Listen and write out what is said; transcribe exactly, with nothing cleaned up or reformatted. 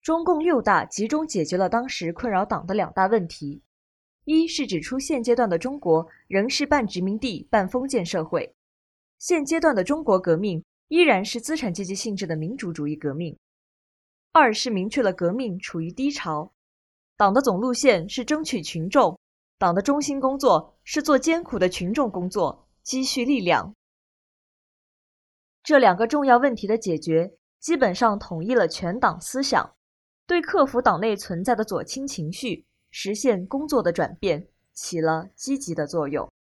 中共六大集中解决了当时困扰党的两大问题：一是指出现阶段的中国仍是半殖民地半封建社会，现阶段的中国革命依然是资产阶级性质的民主主义革命；二是明确了革命处于低潮，党的总路线是争取群众，党的中心工作是做艰苦的群众工作，积蓄力量。这两个重要问题的解决，基本上统一了全党思想，对克服党内存在的左倾情绪，实现工作的转变，起了积极的作用。